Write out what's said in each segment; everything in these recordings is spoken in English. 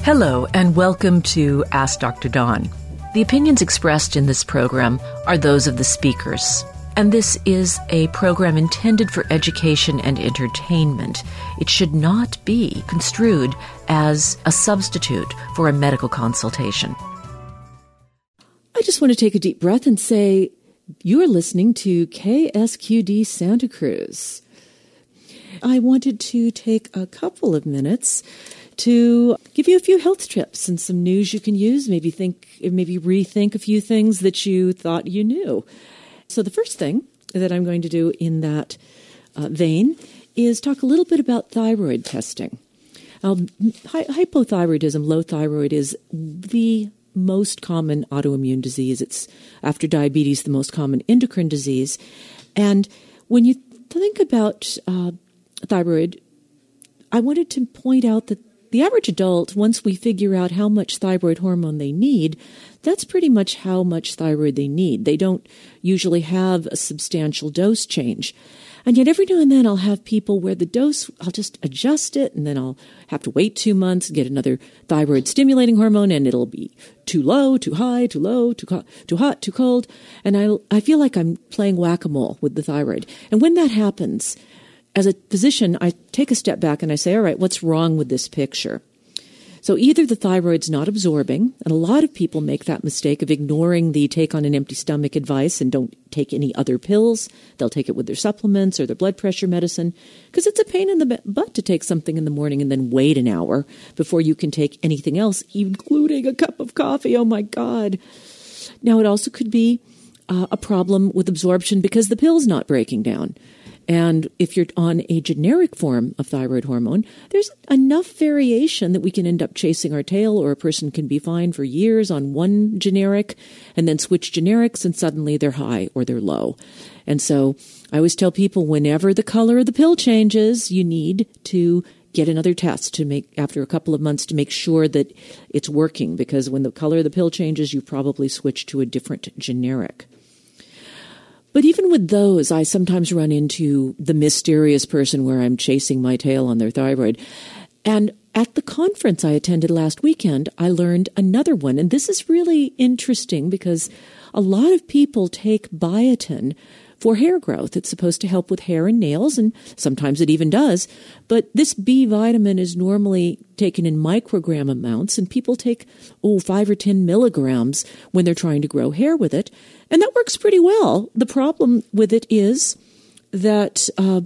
Hello, and welcome to Ask Dr. Dawn. The opinions expressed in this program are those of the speakers, and this is a program intended for education and entertainment. It should not be construed as a substitute for a medical consultation. I just want to take a deep breath and say, you're listening to KSQD Santa Cruz. I wanted to take a couple of minutes to give you a few health tips and some news you can use, maybe rethink a few things that you thought you knew. So the first thing that I'm going to do in that vein is talk a little bit about thyroid testing. Hypothyroidism, low thyroid, is the most common autoimmune disease. It's, after diabetes, the most common endocrine disease. And when you think about thyroid, I wanted to point out that the average adult, once we figure out how much thyroid hormone they need, that's pretty much how much thyroid they need. They don't usually have a substantial dose change. And yet every now and then I'll have people where the dose, I'll just adjust it, and then I'll have to wait 2 months and get another thyroid stimulating hormone, and it'll be too low, too high, too low, too hot, too cold. And I feel like I'm playing whack-a-mole with the thyroid. And when that happens, as a physician, I take a step back and I say, all right, what's wrong with this picture? So either the thyroid's not absorbing, and a lot of people make that mistake of ignoring the take on an empty stomach advice and don't take any other pills. They'll take it with their supplements or their blood pressure medicine, because it's a pain in the butt to take something in the morning and then wait an hour before you can take anything else, including a cup of coffee. Oh my God. Now, it also could be a problem with absorption because the pill's not breaking down. And if you're on a generic form of thyroid hormone, there's enough variation that we can end up chasing our tail, or a person can be fine for years on one generic and then switch generics and suddenly they're high or they're low. And so I always tell people, whenever the color of the pill changes, you need to get another test to make, after a couple of months, to make sure that it's working, because when the color of the pill changes, you probably switch to a different generic. But even with those, I sometimes run into the mysterious person where I'm chasing my tail on their thyroid. And at the conference I attended last weekend, I learned another one. And this is really interesting because a lot of people take biotin for hair growth. It's supposed to help with hair and nails, and sometimes it even does. But this B vitamin is normally taken in microgram amounts, and people take 5 or 10 milligrams when they're trying to grow hair with it. And that works pretty well. The problem with it is that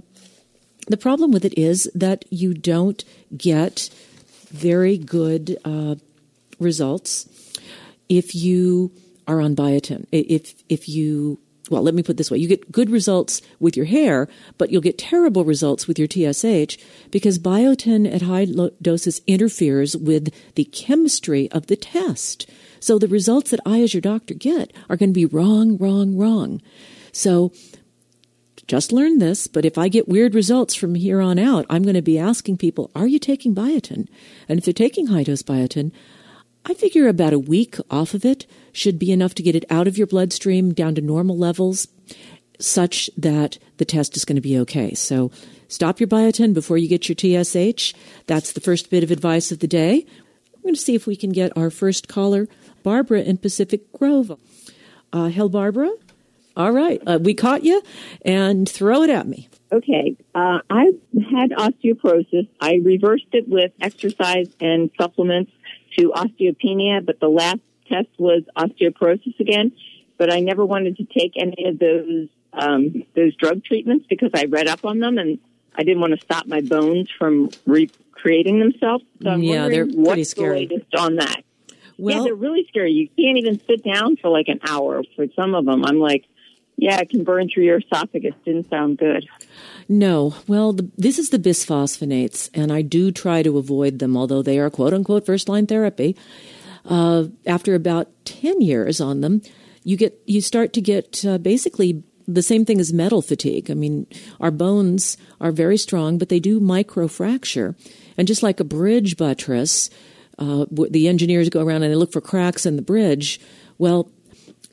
you don't get very good results if you are on biotin. Well, let me put it this way. You get good results with your hair, but you'll get terrible results with your TSH because biotin at high doses interferes with the chemistry of the test. So the results that I, as your doctor, get are going to be wrong. So just learn this, but if I get weird results from here on out, I'm going to be asking people, are you taking biotin? And if they're taking high-dose biotin, I figure about a week off of it should be enough to get it out of your bloodstream down to normal levels such that the test is going to be okay. So stop your biotin before you get your TSH. That's the first bit of advice of the day. I'm going to see if we can get our first caller, Barbara in Pacific Grove. Hell, Barbara? All right. We caught you, and throw it at me. Okay. I had osteoporosis. I reversed it with exercise and supplements to osteopenia, but the last test was osteoporosis again. But I never wanted to take any of those drug treatments because I read up on them, and I didn't want to stop my bones from recreating themselves. So I'm wondering what's the latest on that. Well, they're really scary. You can't even sit down for like an hour for some of them. I'm like, yeah, it can burn through your esophagus. Didn't sound good. No. Well, this is the bisphosphonates, and I do try to avoid them, although they are quote-unquote first-line therapy. After about 10 years on them, you start to get basically the same thing as metal fatigue. I mean, our bones are very strong, but they do microfracture. And just like a bridge buttress, the engineers go around and they look for cracks in the bridge. Well,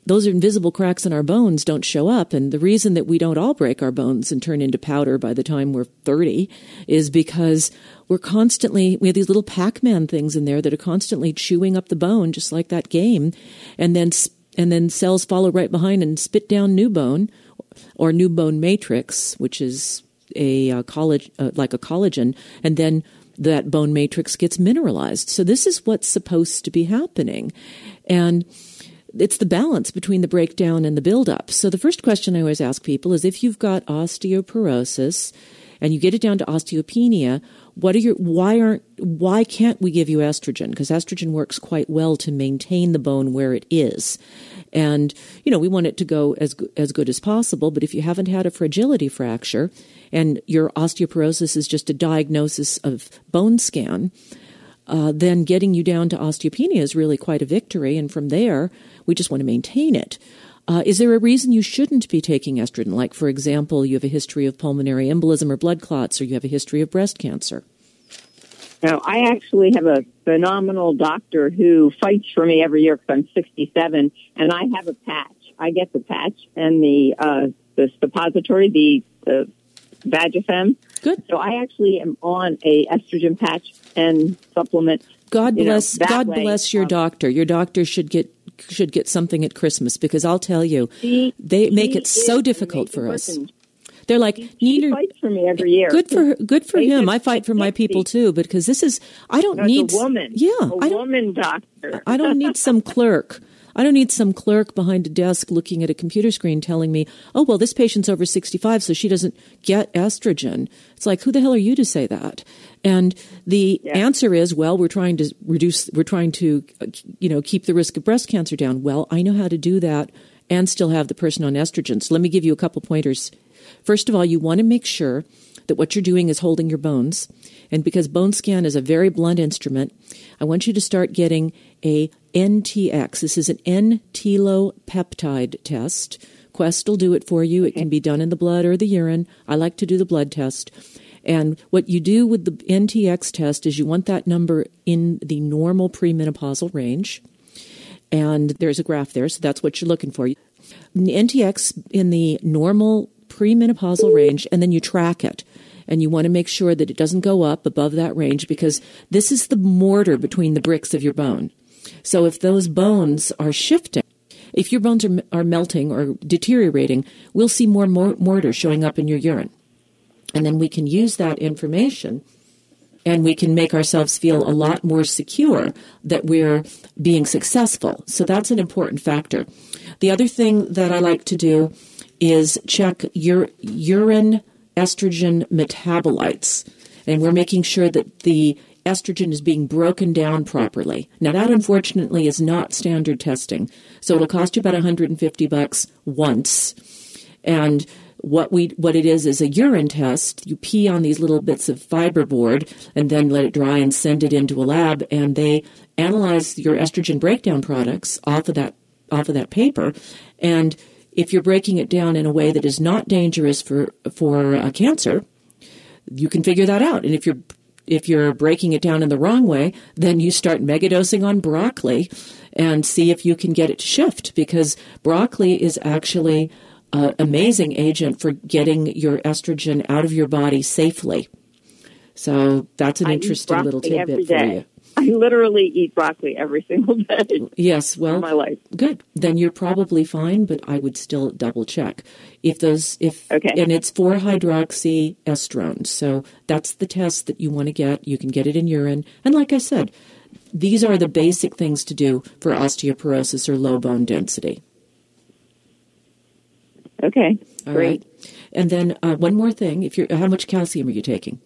those invisible cracks in our bones don't show up. And the reason that we don't all break our bones and turn into powder by the time we're 30 is because we have these little Pac-Man things in there that are constantly chewing up the bone, just like that game. And then cells follow right behind and spit down new bone or new bone matrix, which is like a collagen. And then that bone matrix gets mineralized. So this is what's supposed to be happening. And it's the balance between the breakdown and the buildup. So the first question I always ask people is, if you've got osteoporosis and you get it down to osteopenia, why can't we give you estrogen? Because estrogen works quite well to maintain the bone where it is. And, we want it to go as good as possible. But if you haven't had a fragility fracture and your osteoporosis is just a diagnosis of bone scan, then getting you down to osteopenia is really quite a victory. And from there, we just want to maintain it. Is there a reason you shouldn't be taking estrogen? Like, for example, you have a history of pulmonary embolism or blood clots, or you have a history of breast cancer? No, I actually have a phenomenal doctor who fights for me every year because I'm 67, and I have a patch. I get the patch and the suppository, the Vagifem. Good. So I actually am on a estrogen patch and supplement. God bless your doctor. Your doctor should get something at Christmas, because I'll tell you, they make it so difficult for us. They're like, he fights for me every year. Good for him. I fight for my people too, because this is, I don't need a woman. Yeah, a woman doctor. I don't need some clerk. I don't need some clerk behind a desk looking at a computer screen telling me, oh, well, this patient's over 65, so she doesn't get estrogen. It's like, who the hell are you to say that? And the answer is, well, we're trying to keep the risk of breast cancer down. Well, I know how to do that and still have the person on estrogen. So let me give you a couple pointers. First of all, you want to make sure that what you're doing is holding your bones. And because bone scan is a very blunt instrument, I want you to start getting a NTX. This is an N-telopeptide test. Quest will do it for you. It can be done in the blood or the urine. I like to do the blood test. And what you do with the NTX test is you want that number in the normal premenopausal range. And there's a graph there, so that's what you're looking for. NTX in the normal premenopausal range, and then you track it. And you want to make sure that it doesn't go up above that range, because this is the mortar between the bricks of your bone. So if those bones are shifting, if your bones are melting or deteriorating, we'll see more mortar showing up in your urine. And then we can use that information and we can make ourselves feel a lot more secure that we're being successful. So that's an important factor. The other thing that I like to do is check your urine estrogen metabolites. And we're making sure that the estrogen is being broken down properly. Now, that unfortunately is not standard testing. So it'll cost you about $150 once. And what it is a urine test. You pee on these little bits of fiberboard and then let it dry and send it into a lab, and they analyze your estrogen breakdown products off of that paper. And if you're breaking it down in a way that is not dangerous for cancer, you can figure that out. And if you're breaking it down in the wrong way, then you start megadosing on broccoli and see if you can get it to shift, because broccoli is actually an amazing agent for getting your estrogen out of your body safely. So that's an interesting little tidbit for you. I literally eat broccoli every single day. Yes, well, in my life. Good. Then you're probably fine, but I would still double check and it's 4-hydroxyestrone. So that's the test that you want to get. You can get it in urine, and like I said, these are the basic things to do for osteoporosis or low bone density. Okay, All great. Right. And then one more thing: how much calcium are you taking?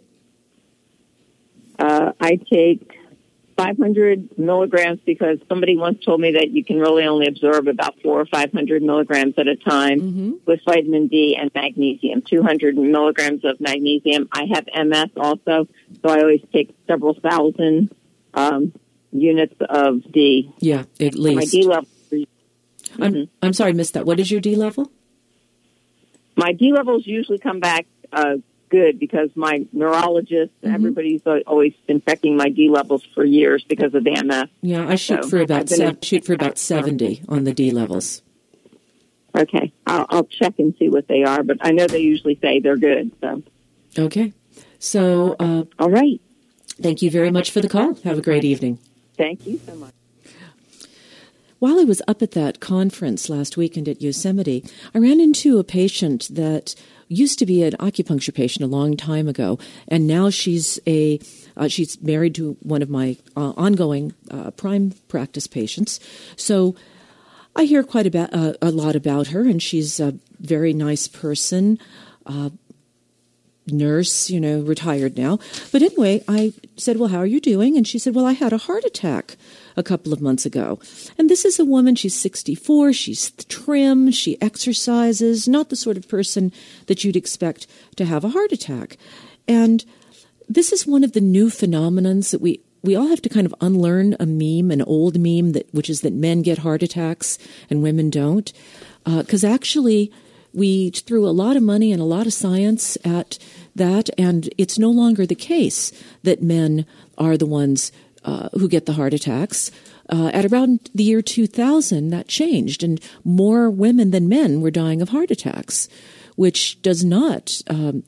I take 500 milligrams because somebody once told me that you can really only absorb about 400 or 500 milligrams at a time with vitamin D and magnesium, 200 milligrams of magnesium. I have MS also, so I always take several thousand units of D. Yeah, at least. My D level. I'm sorry, I missed that. What is your D level? My D levels usually come back good because my neurologist, everybody's always been checking my D levels for years because of the MS. Yeah, I shoot for about 70 on the D levels. Okay. I'll check and see what they are, but I know they usually say they're good. So. Okay. So, all right. Thank you very much for the call. Have a great evening. Thank you so much. While I was up at that conference last weekend at Yosemite, I ran into a patient that used to be an acupuncture patient a long time ago, and now she's married to one of my ongoing prime practice patients. So I hear quite a lot about her, and she's a very nice person. Nurse, retired now. But anyway, I said, well, how are you doing? And she said, well, I had a heart attack a couple of months ago. And this is a woman, she's 64, she's trim, she exercises, not the sort of person that you'd expect to have a heart attack. And this is one of the new phenomenons that we all have to kind of unlearn a meme, an old meme, which is that men get heart attacks and women don't. Because actually, we threw a lot of money and a lot of science at that, and it's no longer the case that men are the ones who get the heart attacks. At around the year 2000, that changed, and more women than men were dying of heart attacks, which does not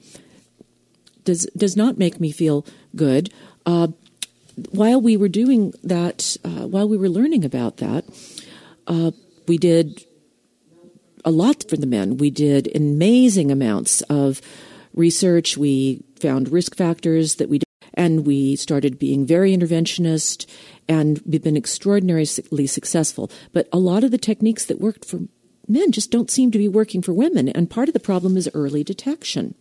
make me feel good. While we were doing that, while we were learning about that, we did a lot for the men. We did amazing amounts of research. We found risk factors that we did, and we started being very interventionist, and we've been extraordinarily successful. But a lot of the techniques that worked for men just don't seem to be working for women, and part of the problem is early detection.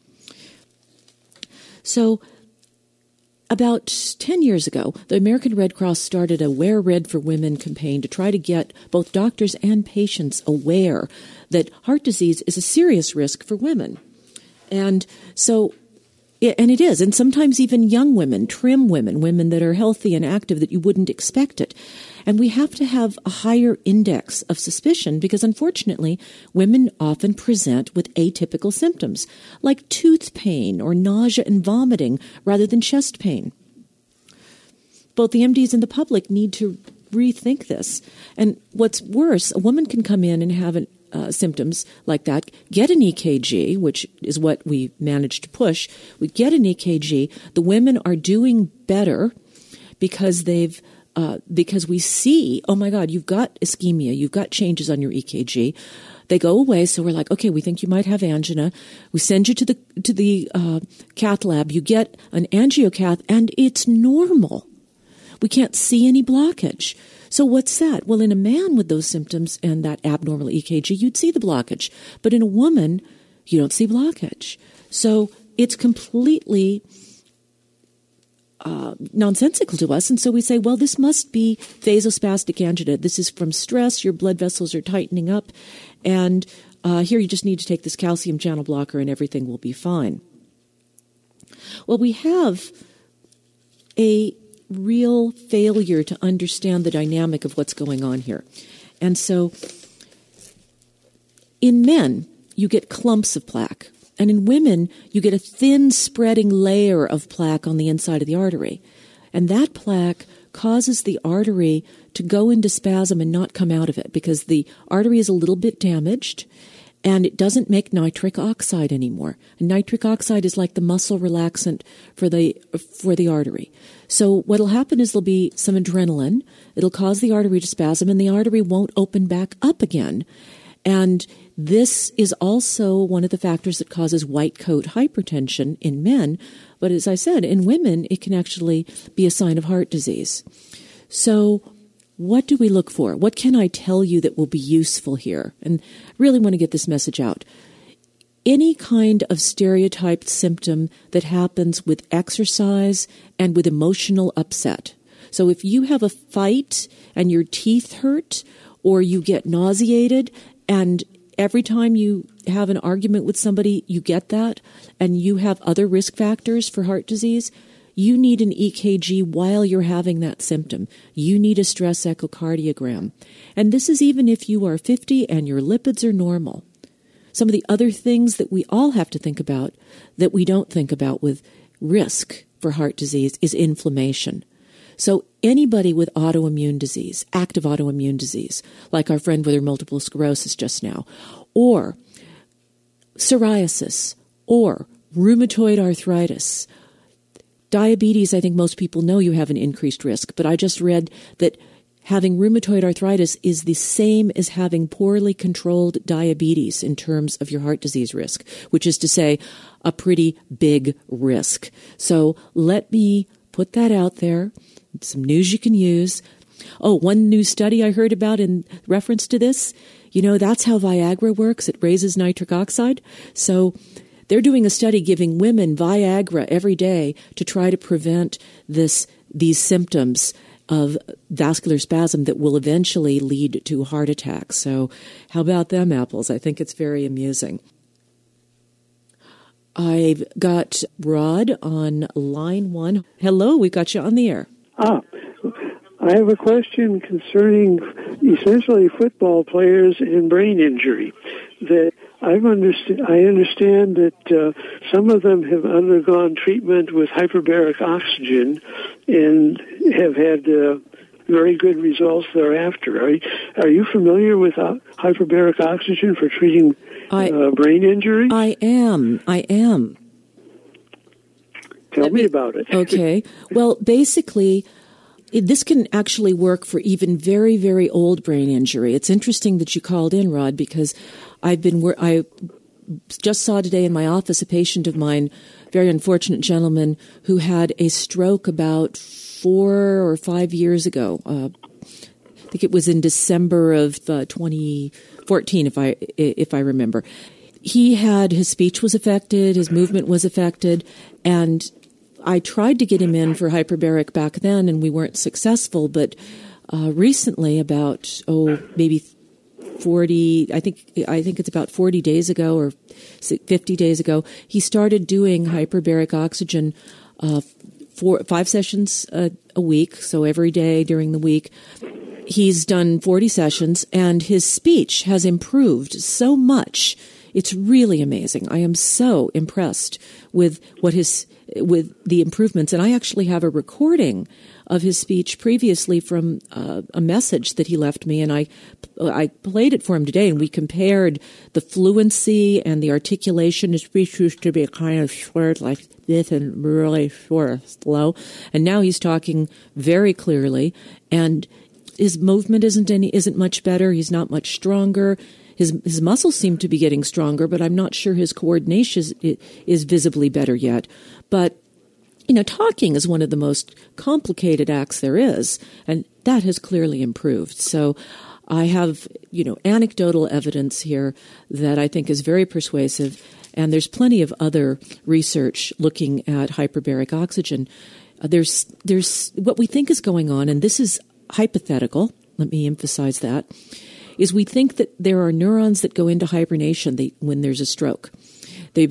So about 10 years ago, the American Red Cross started a Wear Red for Women campaign to try to get both doctors and patients aware that heart disease is a serious risk for women. And so, and it is, and sometimes even young women, trim women that are healthy and active that you wouldn't expect it. And we have to have a higher index of suspicion because, unfortunately, women often present with atypical symptoms, like tooth pain or nausea and vomiting rather than chest pain. Both the MDs and the public need to rethink this. And what's worse, a woman can come in and have symptoms like that, get an EKG, which is what we managed to push. We get an EKG. The women are doing better because because we see, oh my God, you've got ischemia, you've got changes on your EKG. They go away, so we're like, okay, we think you might have angina. We send you to the cath lab. You get an angiocath, and it's normal. We can't see any blockage. So what's that? Well, in a man with those symptoms and that abnormal EKG, you'd see the blockage. But in a woman, you don't see blockage. So it's completely nonsensical to us. And so we say, well, this must be vasospastic angina. This is from stress. Your blood vessels are tightening up. And here you just need to take this calcium channel blocker and everything will be fine. Well, we have a real failure to understand the dynamic of what's going on here. And so in men, you get clumps of plaque. And in women, you get a thin spreading layer of plaque on the inside of the artery. And that plaque causes the artery to go into spasm and not come out of it because the artery is a little bit damaged and it doesn't make nitric oxide anymore. And nitric oxide is like the muscle relaxant for the artery. So what'll happen is there'll be some adrenaline. It'll cause the artery to spasm and the artery won't open back up again. And this is also one of the factors that causes white coat hypertension in men. But as I said, in women, it can actually be a sign of heart disease. So what do we look for? What can I tell you that will be useful here? And I really want to get this message out. Any kind of stereotyped symptom that happens with exercise and with emotional upset. So if you have a fight and your teeth hurt or you get nauseated and every time you have an argument with somebody, you get that, and you have other risk factors for heart disease, you need an EKG while you're having that symptom. You need a stress echocardiogram. And this is even if you are 50 and your lipids are normal. Some of the other things that we all have to think about that we don't think about with risk for heart disease is inflammation. So anybody with autoimmune disease, active autoimmune disease, like our friend with her multiple sclerosis just now, or psoriasis, or rheumatoid arthritis. Diabetes, I think most people know you have an increased risk, but I just read that having rheumatoid arthritis is the same as having poorly controlled diabetes in terms of your heart disease risk, which is to say a pretty big risk. So let me put that out there, some news you can use. Oh, one new study I heard about in reference to this, that's how Viagra works. It raises nitric oxide. So they're doing a study giving women Viagra every day to try to prevent these symptoms of vascular spasm that will eventually lead to heart attacks. So how about them apples? I think it's very amusing. I've got Rod on line 1. Hello, we got you on the air. I have a question concerning essentially football players and brain injury. That I understand that some of them have undergone treatment with hyperbaric oxygen and have had very good results thereafter. Are you familiar with hyperbaric oxygen for treating brain injury? I am. Tell me about it. Okay. Well, basically, this can actually work for even very, very old brain injury. It's interesting that you called in, Rod, because I just saw today in my office a patient of mine, very unfortunate gentleman, who had a stroke about 4 or 5 years ago. I think it was in December of 2014, if I remember. His speech was affected, his movement was affected, and I tried to get him in for hyperbaric back then, and we weren't successful. But recently, about maybe 40, I think it's about 40 days ago or 50 days ago, he started doing hyperbaric oxygen 5 sessions a week, so every day during the week. He's done 40 sessions, and his speech has improved so much. It's really amazing. I am so impressed with with the improvements. And I actually have a recording of his speech previously from a message that he left me, and I played it for him today, and we compared the fluency and the articulation. His speech used to be kind of short like this and really short, slow, and now he's talking very clearly, and his movement isn't much better. He's not much stronger. His muscles seem to be getting stronger, but I'm not sure his coordination is visibly better yet. But, talking is one of the most complicated acts there is, and that has clearly improved. So I have, anecdotal evidence here that I think is very persuasive, and there's plenty of other research looking at hyperbaric oxygen. There's what we think is going on, and this is hypothetical, let me emphasize that, is we think that there are neurons that go into hibernation when there's a stroke. They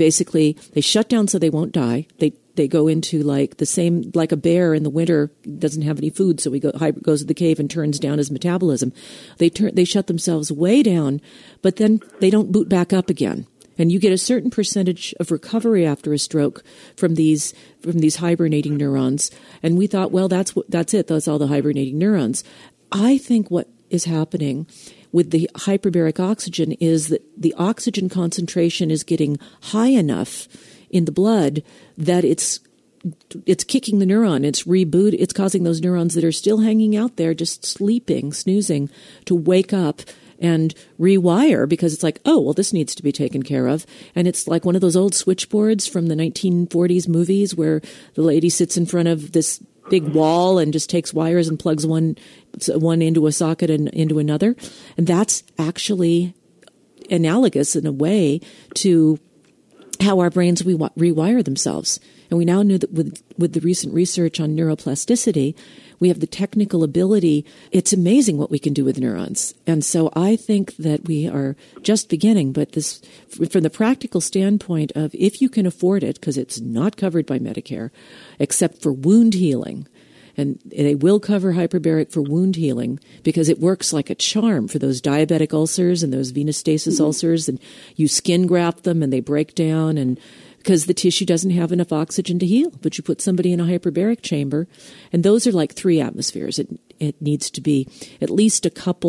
shut down so they won't die. They go into like a bear in the winter doesn't have any food, so he goes to the cave and turns down his metabolism. They shut themselves way down, but then they don't boot back up again. And you get a certain percentage of recovery after a stroke from these hibernating neurons. And we thought, well, that's it. That's all the hibernating neurons. I think what is happening with the hyperbaric oxygen is that the oxygen concentration is getting high enough in the blood that it's kicking the neuron. It's causing those neurons that are still hanging out there, just sleeping, snoozing, to wake up and rewire, because it's like, oh, well, this needs to be taken care of. And it's like one of those old switchboards from the 1940s movies where the lady sits in front of this big wall and just takes wires and plugs one into a socket and into another. And that's actually analogous in a way to how our brains rewire themselves. And we now know that with the recent research on neuroplasticity, we have the technical ability. It's amazing what we can do with neurons. And so I think that we are just beginning. But this, from the practical standpoint of if you can afford it, because it's not covered by Medicare, except for wound healing, and they will cover hyperbaric for wound healing because it works like a charm for those diabetic ulcers and those venous stasis ulcers, and you skin graft them and they break down, and because the tissue doesn't have enough oxygen to heal. But you put somebody in a hyperbaric chamber, and those are like 3 atmospheres. It needs to be at least a couple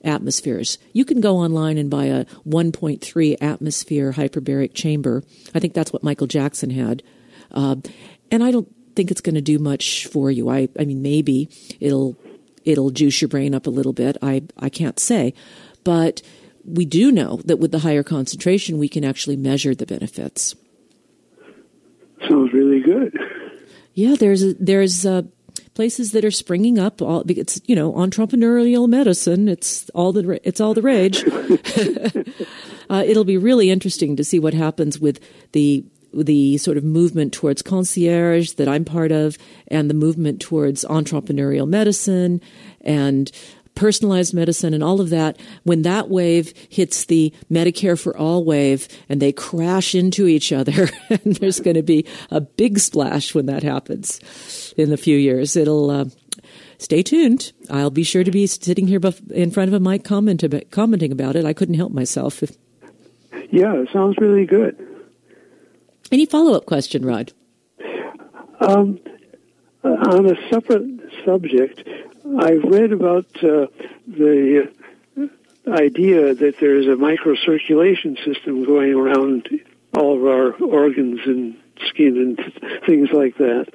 atmospheres. You can go online and buy a 1.3 atmosphere hyperbaric chamber. I think that's what Michael Jackson had. And I don't think it's going to do much for you. I mean, maybe it'll juice your brain up a little bit. I can't say. But we do know that with the higher concentration, we can actually measure the benefits. Sounds really good. Yeah, there's places that are springing up. It's entrepreneurial medicine. It's all the rage. It'll be really interesting to see what happens with the sort of movement towards concierge that I'm part of, and the movement towards entrepreneurial medicine and personalized medicine and all of that, when that wave hits the Medicare for All wave and they crash into each other, and there's going to be a big splash when that happens in a few years. It'll stay tuned. I'll be sure to be sitting here in front of a mic commenting about it. I couldn't help myself. Yeah, it sounds really good. Any follow-up question, Rod? On a separate subject, I've read about the idea that there's a microcirculation system going around all of our organs and skin and things like that.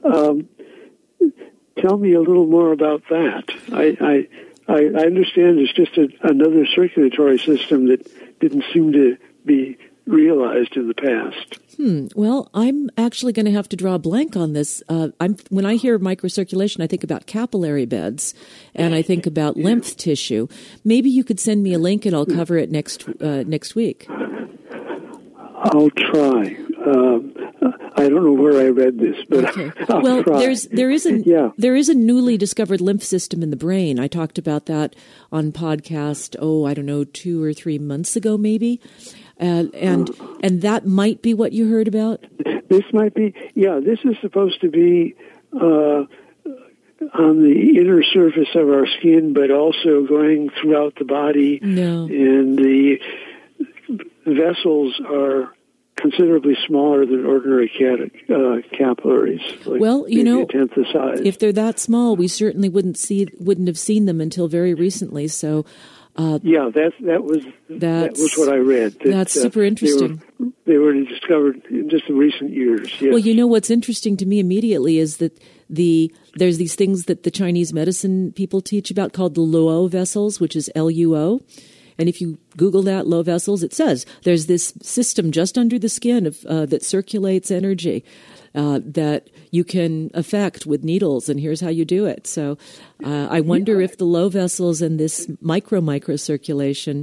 Tell me a little more about that. I understand it's just another circulatory system that didn't seem to be realized in the past. Well, I'm actually going to have to draw a blank on this. When I hear microcirculation, I think about capillary beds, and I think about lymph tissue. Maybe you could send me a link, and I'll cover it next week. I'll try. I don't know where I read this, but okay. I'll try. There is a newly discovered lymph system in the brain. I talked about that on podcast, 2 or 3 months ago, maybe. And that might be what you heard about? This might be, this is supposed to be on the inner surface of our skin, but also going throughout the body. No. And the vessels are considerably smaller than ordinary capillaries. Well, a tenth the size. If they're that small, we certainly wouldn't have seen them until very recently. So, that was what I read. That's super interesting. They were discovered in just in recent years. Yes. Well, what's interesting to me immediately is that there's these things that the Chinese medicine people teach about called the Luo vessels, which is LUO. And if you Google that, Luo vessels, it says there's this system just under the skin that circulates energy that you can affect with needles, and here's how you do it. So I wonder if the Luo vessels and this microcirculation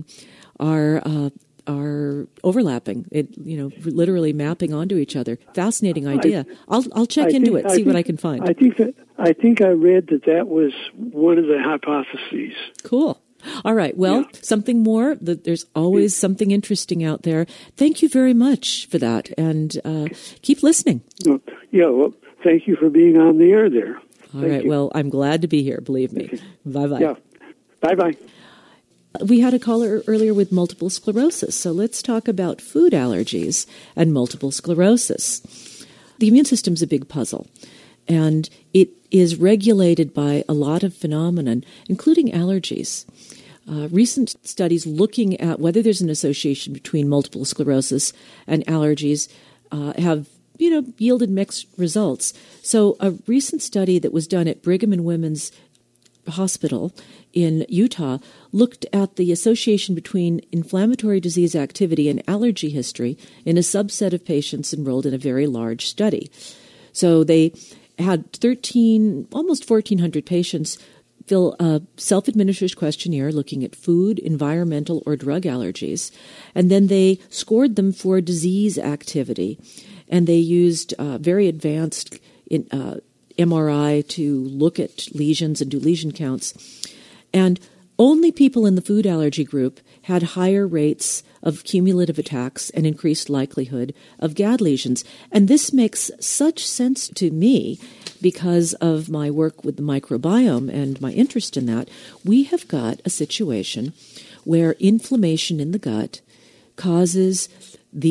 are overlapping. It literally mapping onto each other. Fascinating idea. I'll check into it, see what I can find. I think I read that was one of the hypotheses. Cool. All right. Well, something more. There's always something interesting out there. Thank you very much for that, and keep listening. Well, thank you for being on the air there. All right. Well, I'm glad to be here. Believe me. Okay. Bye-bye. Yeah. Bye-bye. We had a caller earlier with multiple sclerosis, so let's talk about food allergies and multiple sclerosis. The immune system's a big puzzle, and it is regulated by a lot of phenomena, including allergies. Recent studies looking at whether there's an association between multiple sclerosis and allergies have yielded mixed results. So a recent study that was done at Brigham and Women's Hospital in Utah looked at the association between inflammatory disease activity and allergy history in a subset of patients enrolled in a very large study. So they had almost 1,400 patients fill a self-administered questionnaire looking at food, environmental, or drug allergies, and then they scored them for disease activity. And they used very advanced MRI to look at lesions and do lesion counts. And only people in the food allergy group had higher rates of cumulative attacks and increased likelihood of GAD lesions. And this makes such sense to me because of my work with the microbiome and my interest in that. We have got a situation where inflammation in the gut causes the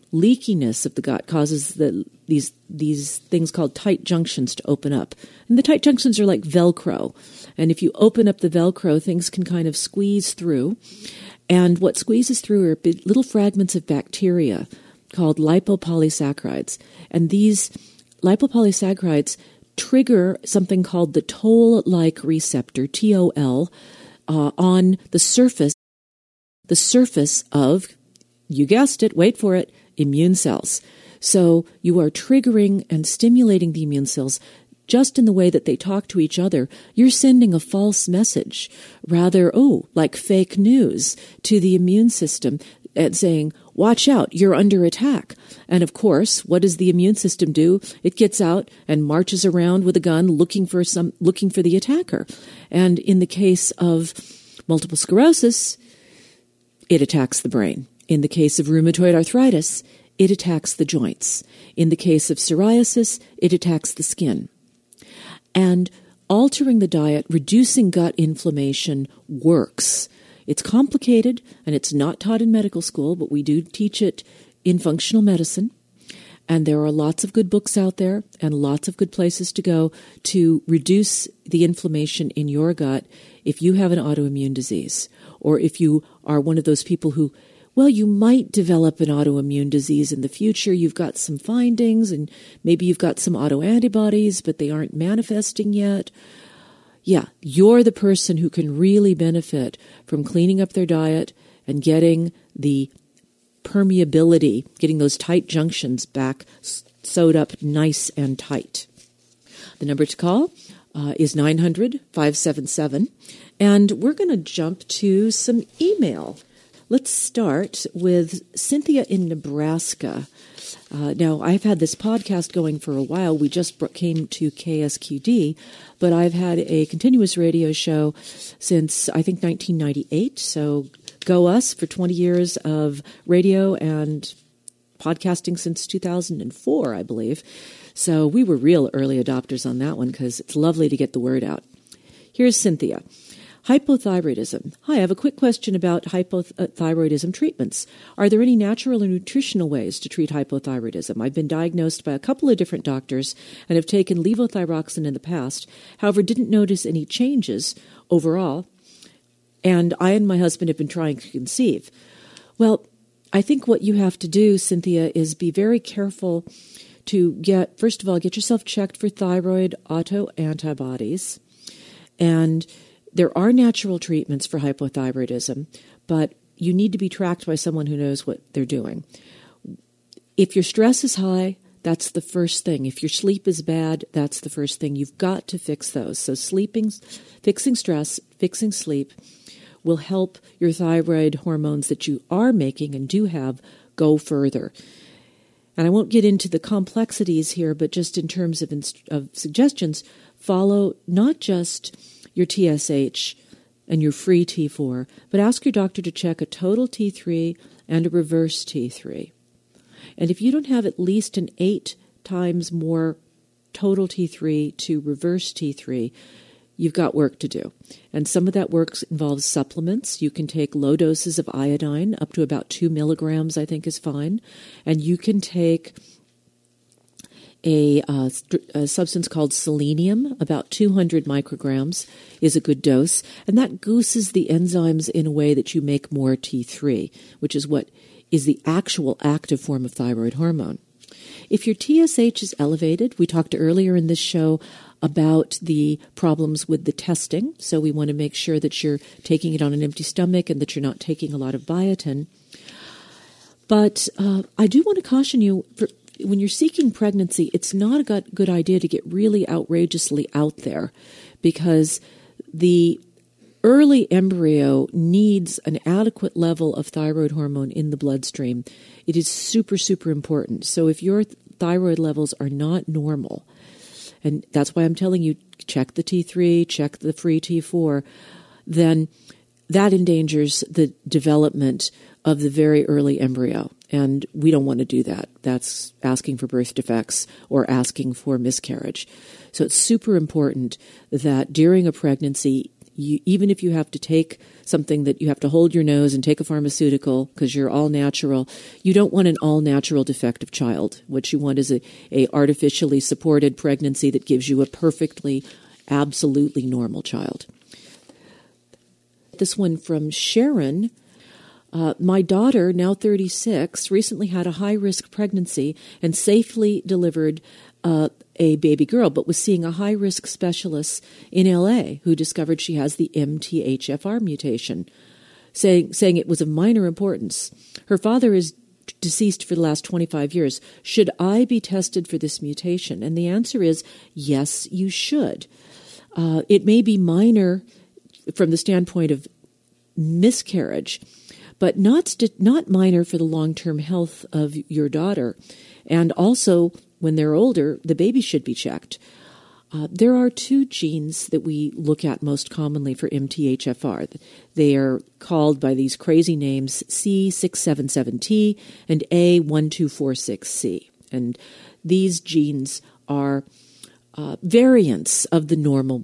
leakiness of the gut causes these things called tight junctions to open up. And the tight junctions are like Velcro. And if you open up the Velcro, things can kind of squeeze through. And what squeezes through are little fragments of bacteria called lipopolysaccharides. And these lipopolysaccharides trigger something called the toll-like receptor, TOL, on the surface of, you guessed it, wait for it, immune cells. So you are triggering and stimulating the immune cells just in the way that they talk to each other. You're sending a false message, rather, like fake news to the immune system and saying, watch out, you're under attack. And of course, what does the immune system do? It gets out and marches around with a gun looking for the attacker. And in the case of multiple sclerosis, it attacks the brain. In the case of rheumatoid arthritis, it attacks the joints. In the case of psoriasis, it attacks the skin. And altering the diet, reducing gut inflammation works. It's complicated, and it's not taught in medical school, but we do teach it in functional medicine. And there are lots of good books out there and lots of good places to go to reduce the inflammation in your gut if you have an autoimmune disease, or if you are one of those people who, you might develop an autoimmune disease in the future. You've got some findings, and maybe you've got some autoantibodies, but they aren't manifesting yet. Yeah, you're the person who can really benefit from cleaning up their diet and getting the permeability, getting those tight junctions back sewed up nice and tight. The number to call is 900-577, and we're going to jump to some email. Let's start with Cynthia in Nebraska. Now, I've had this podcast going for a while. We just came to KSQD, but I've had a continuous radio show since, I think, 1998. So go us for 20 years of radio and podcasting since 2004, I believe. So we were real early adopters on that one because it's lovely to get the word out. Here's Cynthia. Hypothyroidism. Hi, I have a quick question about hypothyroidism treatments. Are there any natural or nutritional ways to treat hypothyroidism? I've been diagnosed by a couple of different doctors and have taken levothyroxine in the past. However, didn't notice any changes overall. And I and my husband have been trying to conceive. Well, I think what you have to do, Cynthia, is be very careful to first of all, get yourself checked for thyroid autoantibodies. And there are natural treatments for hypothyroidism, but you need to be tracked by someone who knows what they're doing. If your stress is high, that's the first thing. If your sleep is bad, that's the first thing. You've got to fix those. So fixing stress, fixing sleep will help your thyroid hormones that you are making and do have go further. And I won't get into the complexities here, but just in terms of suggestions, follow not just your TSH and your free T4, but ask your doctor to check a total T3 and a reverse T3. And if you don't have at least an 8 times more total T3 to reverse T3, you've got work to do. And some of that work involves supplements. You can take low doses of iodine, up to about 2 milligrams, I think is fine. And you can take a substance called selenium, about 200 micrograms is a good dose, and that gooses the enzymes in a way that you make more T3, which is what is the actual active form of thyroid hormone. If your TSH is elevated, we talked earlier in this show about the problems with the testing, so we want to make sure that you're taking it on an empty stomach and that you're not taking a lot of biotin. But I do want to caution you, when you're seeking pregnancy, it's not a good idea to get really outrageously out there, because the early embryo needs an adequate level of thyroid hormone in the bloodstream. It is super, super important. So if your thyroid levels are not normal, and that's why I'm telling you, check the T3, check the free T4, then that endangers the development of the very early embryo. And we don't want to do that. That's asking for birth defects or asking for miscarriage. So it's super important that during a pregnancy, even if you have to take something that you have to hold your nose and take a pharmaceutical because you're all natural, you don't want an all natural defective child. What you want is a artificially supported pregnancy that gives you a perfectly, absolutely normal child. This one from Sharon. My daughter, now 36, recently had a high-risk pregnancy and safely delivered a baby girl, but was seeing a high-risk specialist in L.A. who discovered she has the MTHFR mutation, saying it was of minor importance. Her father is deceased for the last 25 years. Should I be tested for this mutation? And the answer is yes, you should. It may be minor from the standpoint of miscarriage, but not minor for the long-term health of your daughter. And also, when they're older, the baby should be checked. There are two genes that we look at most commonly for MTHFR. They are called by these crazy names C677T and A1246C. And these genes are variants of the normal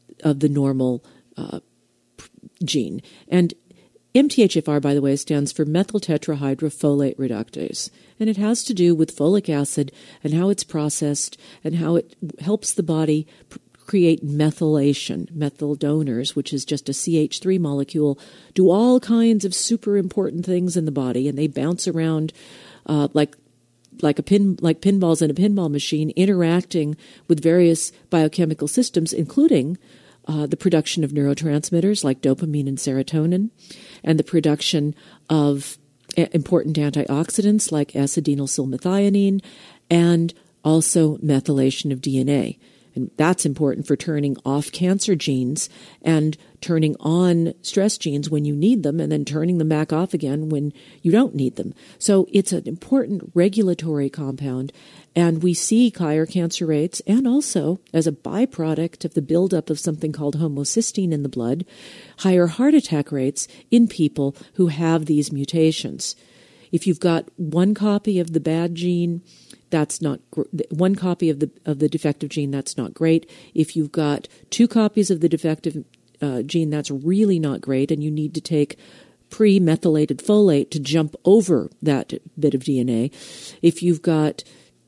gene. And MTHFR, by the way, stands for methyl tetrahydrofolate reductase, and it has to do with folic acid and how it's processed and how it helps the body create methylation. Methyl donors, which is just a CH3 molecule, do all kinds of super important things in the body, and they bounce around like pinballs in a pinball machine, interacting with various biochemical systems, including the production of neurotransmitters like dopamine and serotonin, and the production of important antioxidants like S-adenylsilmethionine, and also methylation of DNA. And that's important for turning off cancer genes and turning on stress genes when you need them, and then turning them back off again when you don't need them. So it's an important regulatory compound, and we see higher cancer rates, and also, as a byproduct of the buildup of something called homocysteine in the blood, higher heart attack rates in people who have these mutations. If you've got one copy of the bad gene, that's not one copy of the defective gene, that's not great. If you've got two copies of the defective gene, that's really not great, and you need to take pre-methylated folate to jump over that bit of DNA. If you've got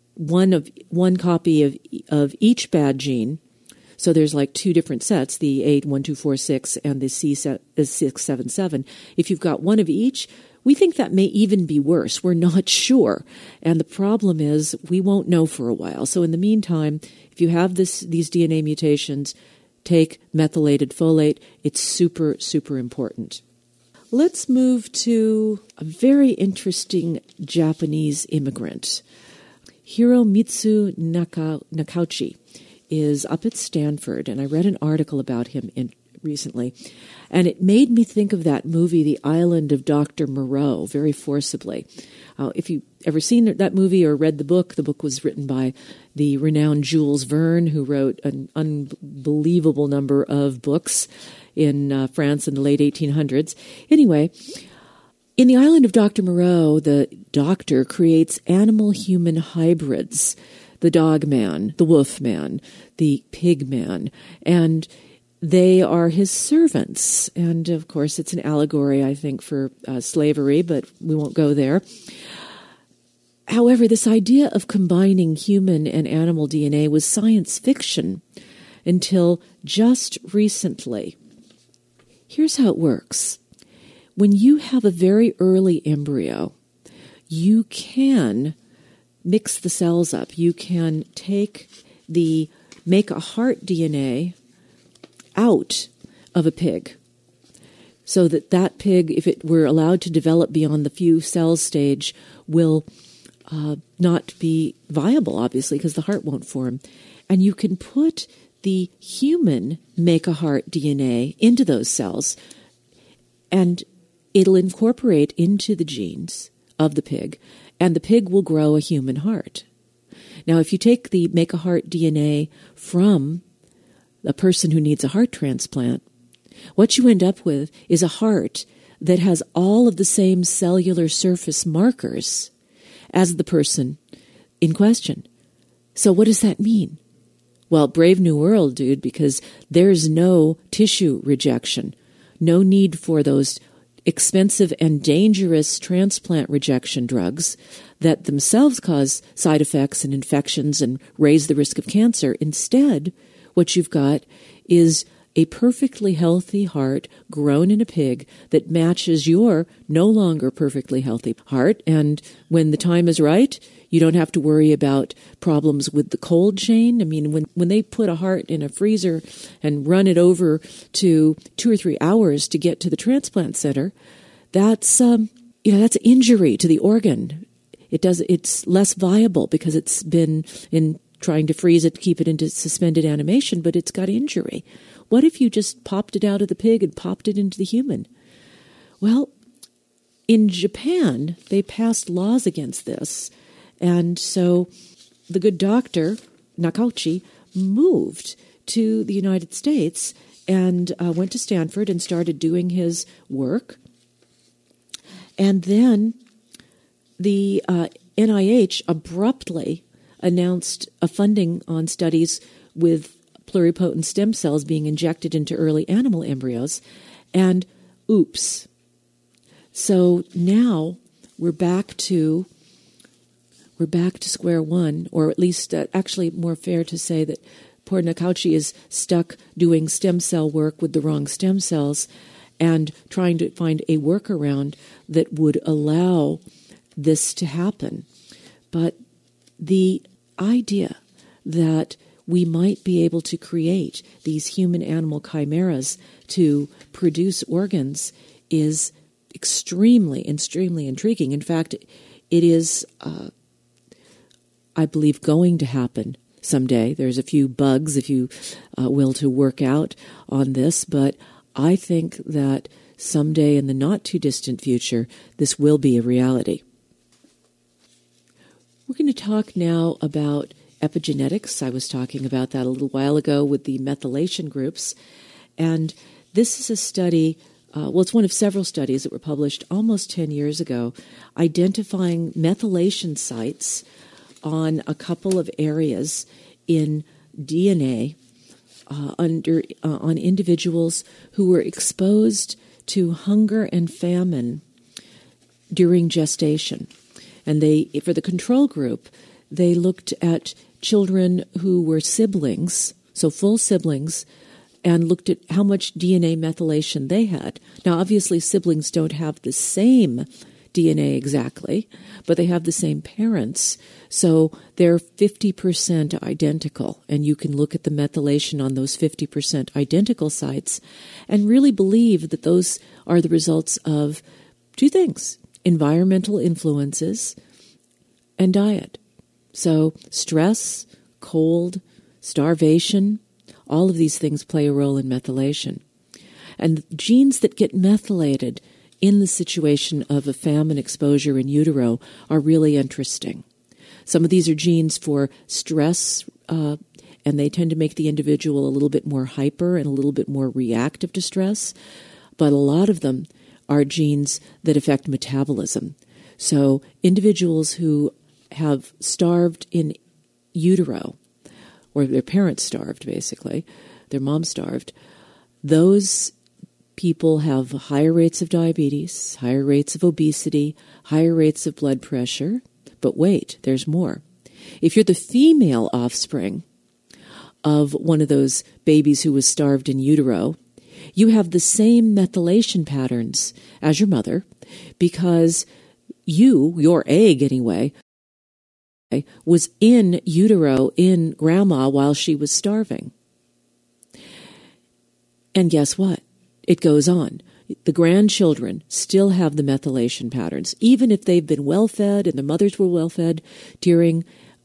one copy of each bad gene, so there's like two different sets, the A1246 and the C677. If you've got one of each, we think that may even be worse. We're not sure. And the problem is we won't know for a while. So in the meantime, if you have these DNA mutations, take methylated folate. It's super, super important. Let's move to a very interesting Japanese immigrant. Hiromitsu Nakauchi is up at Stanford, and I read an article about him recently, and it made me think of that movie, The Island of Dr. Moreau, very forcibly. If you've ever seen that movie or read the book was written by the renowned Jules Verne, who wrote an unbelievable number of books in France in the late 1800s. Anyway, in The Island of Dr. Moreau, the doctor creates animal-human hybrids, the dog man, the wolf man, the pig man, and they are his servants. And, of course, it's an allegory, I think, for slavery, but we won't go there. However, this idea of combining human and animal DNA was science fiction until just recently. Here's how it works. When you have a very early embryo, you can mix the cells up. You can make a heart DNA out of a pig, so that pig, if it were allowed to develop beyond the few cells stage, will not be viable, obviously, because the heart won't form. And you can put the human make-a-heart DNA into those cells, and it'll incorporate into the genes of the pig, and the pig will grow a human heart. Now, if you take the make-a-heart DNA from a person who needs a heart transplant, what you end up with is a heart that has all of the same cellular surface markers as the person in question. So what does that mean? Well, brave new world, dude, because there's no tissue rejection, no need for those expensive and dangerous transplant rejection drugs that themselves cause side effects and infections and raise the risk of cancer. Instead, what you've got is a perfectly healthy heart grown in a pig that matches your no longer perfectly healthy heart. And when the time is right, you don't have to worry about problems with the cold chain. I mean, when they put a heart in a freezer and run it over to 2 or 3 hours to get to the transplant center, that's that's injury to the organ. It's less viable because it's been in trying to freeze it, keep it into suspended animation, but it's got injury. What if you just popped it out of the pig and popped it into the human? Well, in Japan, they passed laws against this. And so the good doctor, Nakauchi, moved to the United States and went to Stanford and started doing his work. And then the NIH abruptly announced a funding on studies with pluripotent stem cells being injected into early animal embryos. And oops. So now we're back to square one, or at least actually more fair to say that poor Nakauchi is stuck doing stem cell work with the wrong stem cells and trying to find a workaround that would allow this to happen. But the idea that we might be able to create these human-animal chimeras to produce organs is extremely intriguing. In fact, it is I believe, going to happen someday. There's a few bugs, if you will, to work out on this, but I think that someday in the not-too-distant future, this will be a reality. We're going to talk now about epigenetics. I was talking about that a little while ago with the methylation groups, and this is a study, it's one of several studies that were published almost 10 years ago, identifying methylation sites on a couple of areas in DNA on individuals who were exposed to hunger and famine during gestation. And for the control group, they looked at children who were siblings, so full siblings, and looked at how much DNA methylation they had. Now, obviously, siblings don't have the same DNA exactly, but they have the same parents, so they're 50% identical, and you can look at the methylation on those 50% identical sites and really believe that those are the results of two things: environmental influences and diet. So stress, cold, starvation, all of these things play a role in methylation. And genes that get methylated in the situation of a famine exposure in utero are really interesting. Some of these are genes for stress, and they tend to make the individual a little bit more hyper and a little bit more reactive to stress, but a lot of them are genes that affect metabolism. So individuals who have starved in utero, or their parents starved basically, their mom starved, those people have higher rates of diabetes, higher rates of obesity, higher rates of blood pressure. But wait, there's more. If you're the female offspring of one of those babies who was starved in utero, you have the same methylation patterns as your mother because your egg anyway, was in utero in grandma while she was starving. And guess what? It goes on. The grandchildren still have the methylation patterns, even if they've been well-fed and their mothers were well-fed during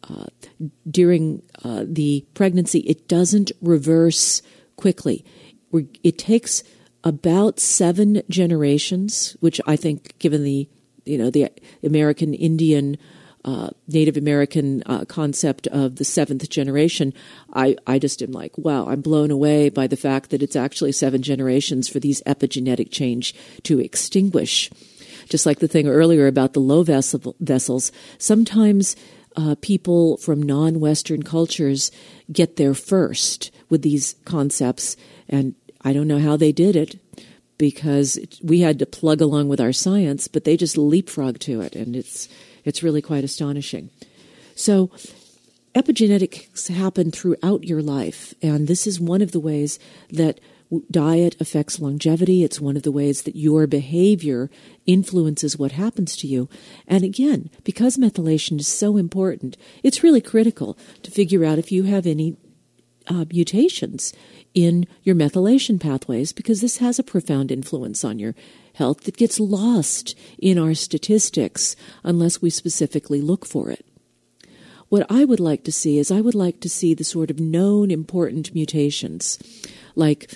the pregnancy. It doesn't reverse quickly. It takes about 7 generations, which I think, given the American Indian Native American concept of the 7th generation, I just am like, wow, I'm blown away by the fact that it's actually 7 generations for these epigenetic change to extinguish. Just like the thing earlier about the low vessels, sometimes people from non-Western cultures get there first with these concepts, and I don't know how they did it, because we had to plug along with our science, but they just leapfrog to it, and it's really quite astonishing. So epigenetics happen throughout your life, and this is one of the ways that diet affects longevity. It's one of the ways that your behavior influences what happens to you. And again, because methylation is so important, it's really critical to figure out if you have any mutations in your methylation pathways, because this has a profound influence on your health that gets lost in our statistics unless we specifically look for it. What I would like to see is the sort of known important mutations, like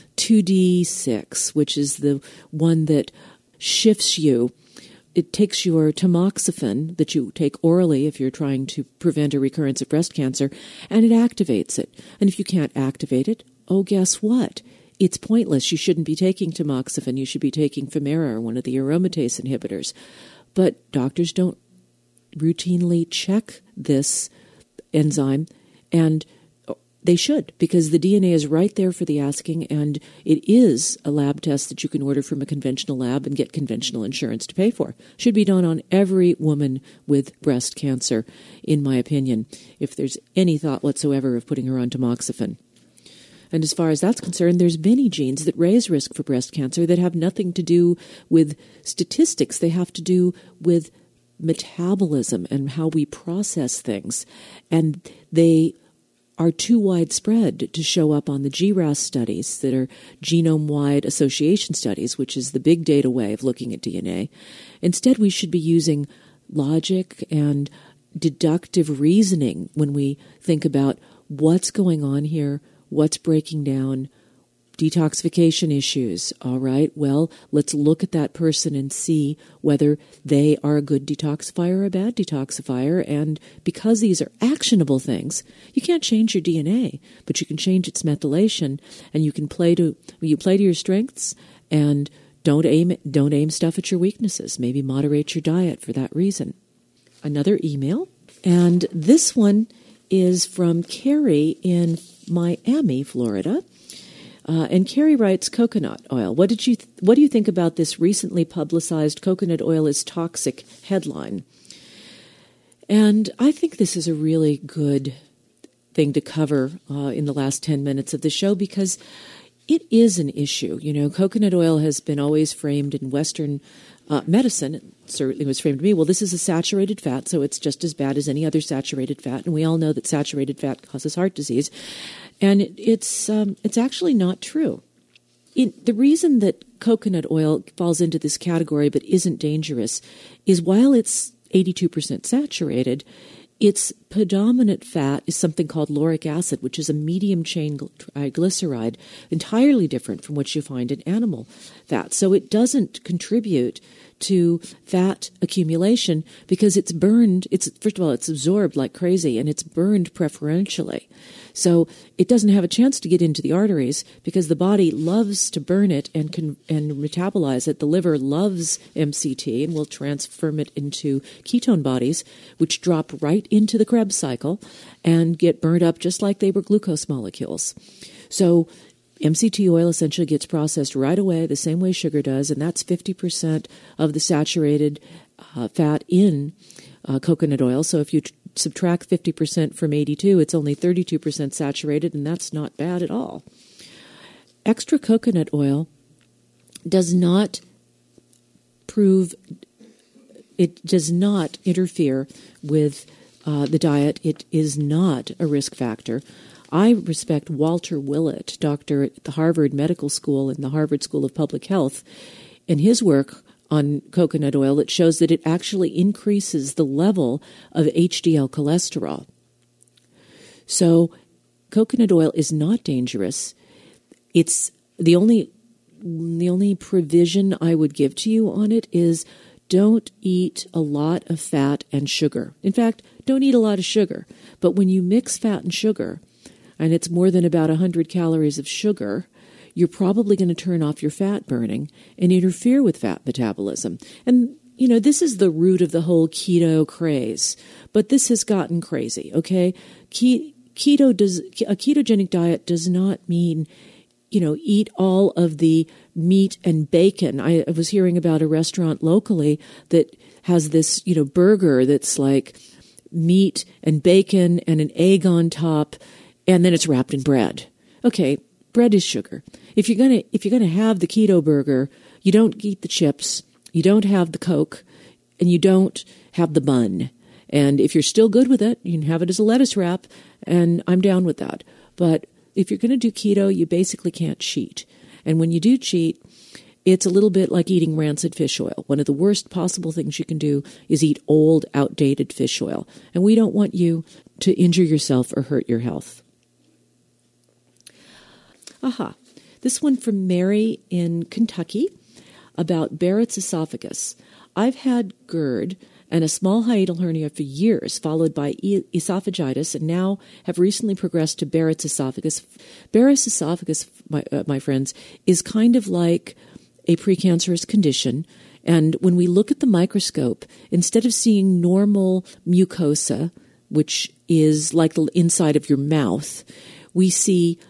2D6, which is the one that shifts you. It takes your tamoxifen that you take orally if you're trying to prevent a recurrence of breast cancer, and it activates it. And if you can't activate it, oh, guess what? It's pointless. You shouldn't be taking tamoxifen. You should be taking Femara, or one of the aromatase inhibitors. But doctors don't routinely check this enzyme, and they should, because the DNA is right there for the asking, and it is a lab test that you can order from a conventional lab and get conventional insurance to pay for. Should be done on every woman with breast cancer, in my opinion, if there's any thought whatsoever of putting her on tamoxifen. And as far as that's concerned, there's many genes that raise risk for breast cancer that have nothing to do with statistics. They have to do with metabolism and how we process things. And they are too widespread to show up on the GRAS studies that are genome-wide association studies, which is the big data way of looking at DNA. Instead, we should be using logic and deductive reasoning when we think about what's going on here, what's breaking down, detoxification issues. All right, well, let's look at that person and see whether they are a good detoxifier or a bad detoxifier. And because these are actionable things, you can't change your DNA, but you can change its methylation, and you can play to your strengths, and don't aim stuff at your weaknesses. Maybe moderate your diet for that reason. Another email, and this one is from Carrie in Miami, Florida. And Carrie writes, coconut oil. What do you think about this recently publicized coconut oil is toxic headline? And I think this is a really good thing to cover in the last 10 minutes of the show, because it is an issue. You know, coconut oil has been always framed in Western medicine. It certainly was framed to me. Well, this is a saturated fat, so it's just as bad as any other saturated fat. And we all know that saturated fat causes heart disease. And it's actually not true. The reason that coconut oil falls into this category but isn't dangerous is while it's 82% saturated, its predominant fat is something called lauric acid, which is a medium-chain triglyceride, entirely different from what you find in animal fat. So it doesn't contribute to fat accumulation because it's burned. First of all, it's absorbed like crazy, and it's burned preferentially. So it doesn't have a chance to get into the arteries because the body loves to burn it and metabolize it. The liver loves MCT and will transform it into ketone bodies, which drop right into the Krebs cycle and get burned up just like they were glucose molecules. So MCT oil essentially gets processed right away the same way sugar does, and that's 50% of the saturated fat in coconut oil. So if you subtract 50% from 82, it's only 32% saturated, and that's not bad at all. Extra coconut oil does not interfere with the diet. It is not a risk factor. I respect Walter Willett, doctor at the Harvard Medical School and the Harvard School of Public Health, and his work on coconut oil that shows that it actually increases the level of HDL cholesterol. So coconut oil is not dangerous. It's the only provision I would give to you on it is don't eat a lot of fat and sugar. In fact, don't eat a lot of sugar. But when you mix fat and sugar, and it's more than about 100 calories of sugar, you're probably going to turn off your fat burning and interfere with fat metabolism. And this is the root of the whole keto craze, but this has gotten crazy, okay? A ketogenic diet does not mean, eat all of the meat and bacon. I was hearing about a restaurant locally that has this, burger that's like meat and bacon and an egg on top, and then it's wrapped in bread. Okay, bread is sugar. If you're gonna have the keto burger, you don't eat the chips, you don't have the Coke, and you don't have the bun. And if you're still good with it, you can have it as a lettuce wrap, and I'm down with that. But if you're going to do keto, you basically can't cheat. And when you do cheat, it's a little bit like eating rancid fish oil. One of the worst possible things you can do is eat old, outdated fish oil. And we don't want you to injure yourself or hurt your health. Aha. This one from Mary in Kentucky about Barrett's esophagus. I've had GERD and a small hiatal hernia for years, followed by esophagitis, and now have recently progressed to Barrett's esophagus. Barrett's esophagus, my friends, is kind of like a precancerous condition. And when we look at the microscope, instead of seeing normal mucosa, which is like the inside of your mouth, we see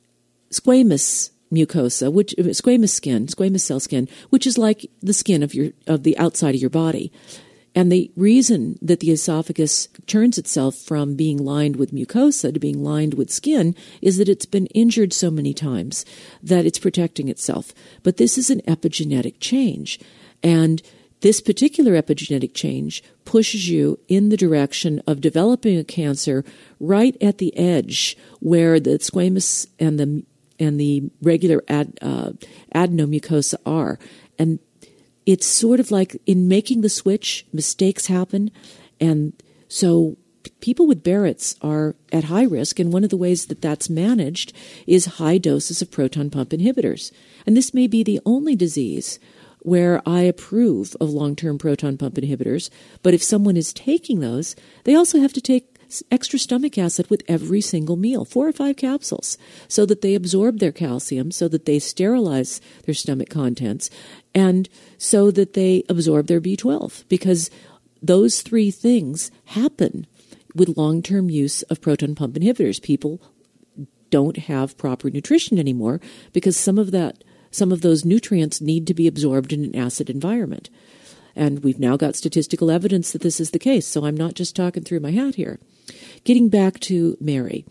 squamous mucosa, which squamous cell skin, which is like the skin of the outside of your body. And the reason that the esophagus turns itself from being lined with mucosa to being lined with skin is that it's been injured so many times that it's protecting itself. But this is an epigenetic change. And this particular epigenetic change pushes you in the direction of developing a cancer right at the edge where the squamous and the regular adenomucosa are. And it's sort of like in making the switch, mistakes happen. And so people with Barrett's are at high risk. And one of the ways that that's managed is high doses of proton pump inhibitors. And this may be the only disease where I approve of long-term proton pump inhibitors. But if someone is taking those, they also have to take extra stomach acid with every single meal, 4 or 5 capsules, so that they absorb their calcium, so that they sterilize their stomach contents, and so that they absorb their B12, because those 3 things happen with long-term use of proton pump inhibitors. People don't have proper nutrition anymore because some of those nutrients need to be absorbed in an acid environment. And we've now got statistical evidence that this is the case, so I'm not just talking through my hat here. Getting back to Mary,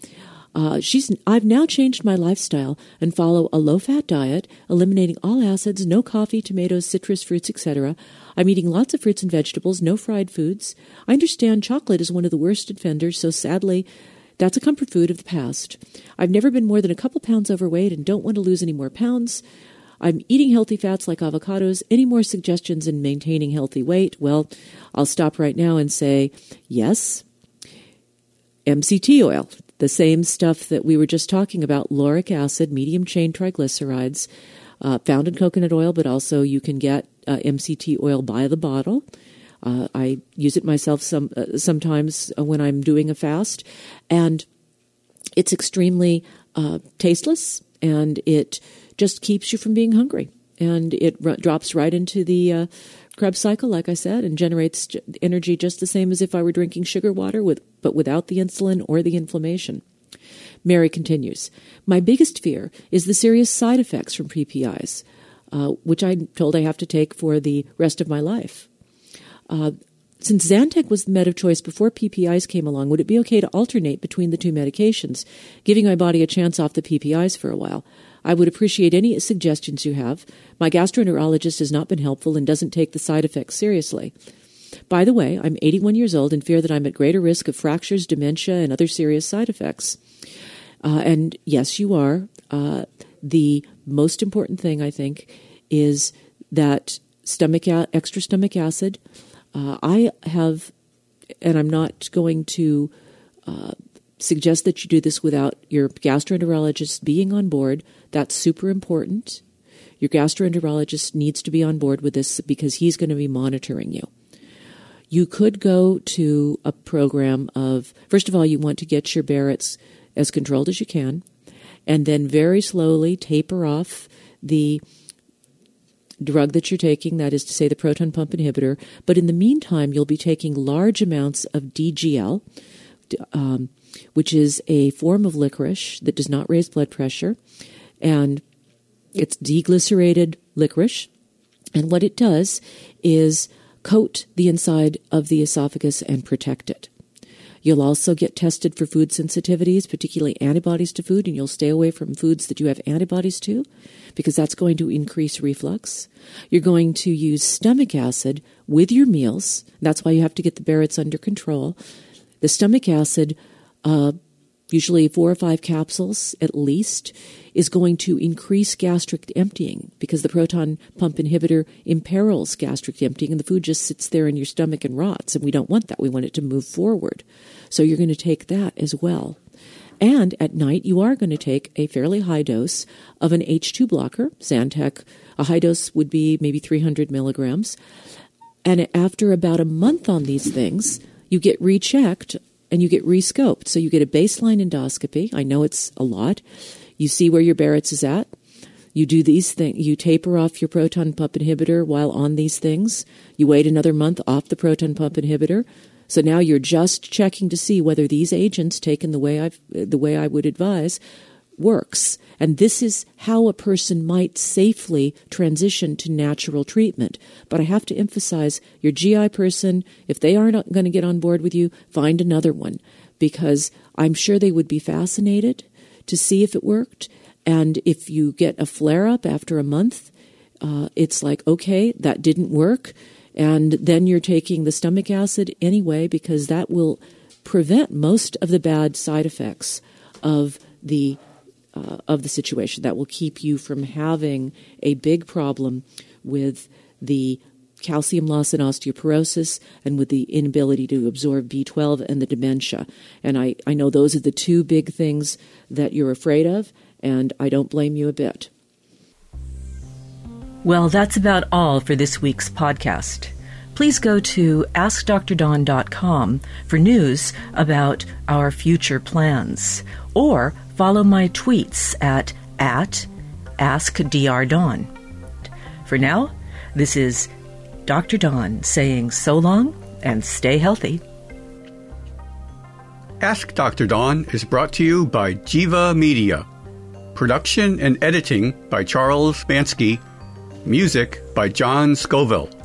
I've now changed my lifestyle and follow a low-fat diet, eliminating all acids, no coffee, tomatoes, citrus fruits, etc. I'm eating lots of fruits and vegetables, no fried foods. I understand chocolate is one of the worst offenders, so sadly, that's a comfort food of the past. I've never been more than a couple pounds overweight and don't want to lose any more pounds. I'm eating healthy fats like avocados. Any more suggestions in maintaining healthy weight? Well, I'll stop right now and say, yes, MCT oil, the same stuff that we were just talking about, lauric acid, medium-chain triglycerides, found in coconut oil, but also you can get MCT oil by the bottle. I use it myself sometimes when I'm doing a fast, and it's extremely tasteless, and it just keeps you from being hungry. And it drops right into the Krebs cycle, like I said, and generates energy just the same as if I were drinking sugar water, but without the insulin or the inflammation. Mary continues, my biggest fear is the serious side effects from PPIs, which I'm told I have to take for the rest of my life. Since Zantac was the med of choice before PPIs came along, would it be okay to alternate between the 2 medications, giving my body a chance off the PPIs for a while? I would appreciate any suggestions you have. My gastroenterologist has not been helpful and doesn't take the side effects seriously. By the way, I'm 81 years old and fear that I'm at greater risk of fractures, dementia, and other serious side effects. And yes, you are. The most important thing, I think, is that extra stomach acid. I have, and I'm not going to suggest that you do this without your gastroenterologist being on board. That's super important. Your gastroenterologist needs to be on board with this because he's going to be monitoring you. You could go to a program of, first of all, you want to get your Barrett's as controlled as you can, and then very slowly taper off the drug that you're taking, that is to say the proton pump inhibitor. But in the meantime, you'll be taking large amounts of DGL, which is a form of licorice that does not raise blood pressure. And it's deglycerated licorice. And what it does is coat the inside of the esophagus and protect it. You'll also get tested for food sensitivities, particularly antibodies to food, and you'll stay away from foods that you have antibodies to because that's going to increase reflux. You're going to use stomach acid with your meals. That's why you have to get the Barrett's under control. The stomach acid, usually 4 or 5 capsules at least, is going to increase gastric emptying because the proton pump inhibitor imperils gastric emptying and the food just sits there in your stomach and rots, and we don't want that. We want it to move forward. So you're going to take that as well. And at night, you are going to take a fairly high dose of an H2 blocker, Zantac. A high dose would be maybe 300 milligrams. And after about a month on these things, you get rechecked and you get rescoped. So you get a baseline endoscopy. I know it's a lot. You see where your Barrett's is at. You do these things. You taper off your proton pump inhibitor while on these things. You wait another month off the proton pump inhibitor. So now you're just checking to see whether these agents, taken the way I would advise, works. And this is how a person might safely transition to natural treatment. But I have to emphasize, your GI person, if they aren't going to get on board with you, find another one, because I'm sure they would be fascinated to see if it worked. And if you get a flare-up after a month, it's like, okay, that didn't work. And then you're taking the stomach acid anyway, because that will prevent most of the bad side effects of the situation. That will keep you from having a big problem with the calcium loss and osteoporosis and with the inability to absorb B12 and the dementia. And I know those are the 2 big things that you're afraid of, and I don't blame you a bit. Well, that's about all for this week's podcast. Please go to AskDrDawn.com for news about our future plans, or follow my tweets at AskDrDawn. For now, this is Dr. Dawn saying so long and stay healthy. Ask Dr. Dawn is brought to you by Jiva Media. Production and editing by Charles Bansky. Music by John Scoville.